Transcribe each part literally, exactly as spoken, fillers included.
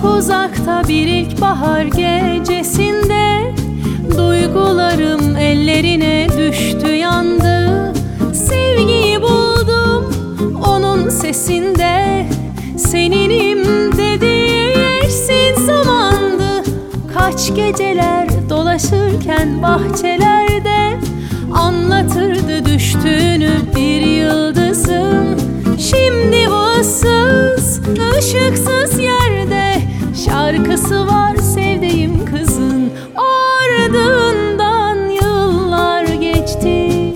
Çok uzakta bir ilkbahar gecesinde duygularım ellerine düştü, yandı. Sevgiyi buldum onun sesinde, seninim dediği eşsiz zamandı. Kaç geceler dolaşırken bahçelerde anlatırdı düştüğünü bir yıldızım. Şimdi bu ıssız, ışıksız yerde şarkısı var sevdiğim kızın. Ardından yıllar geçti,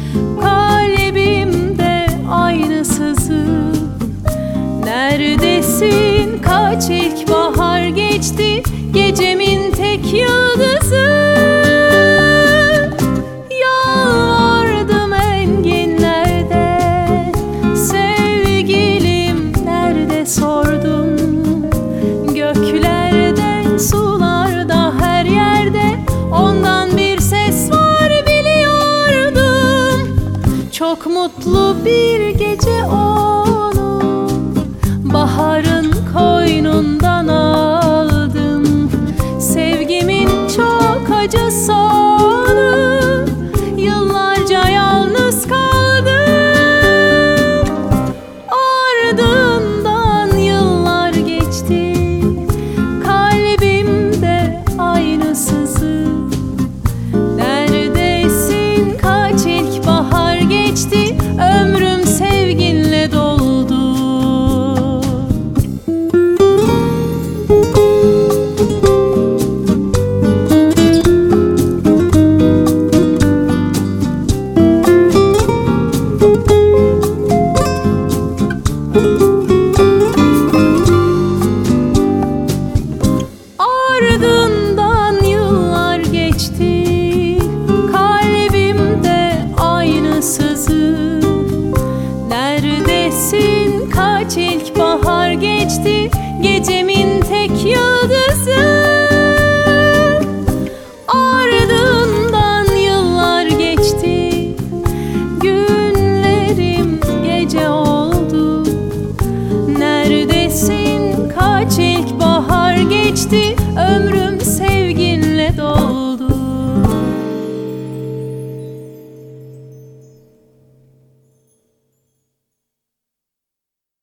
kalbimde aynı sızı. Neredesin, kaç ilkbahar geçti, gecemin tek yıldızı. Yalvardım enginlerde, sevgilim nerede sordum. Göklerde, sularda, her yerde ondan bir ses var biliyordum. Çok mutlu bir gece onu baharın koynundan aldım. Sevgimin çok acı sonu, yıllarca yalnız kaldım. Ardından yıllar geçti, kalbimde aynı sızı. Neredesin, kaç ilkbahar geçti, ömrüm sevginle doldu. Ardından yıllar geçti, kalbimde aynı sızı. Neredesin, kaç ilkbahar geçti, gecemin tek yıldızı. Ardından yıllar geçti, günlerim gece oldu. Neredesin, kaç ilkbahar geçti, ömrüm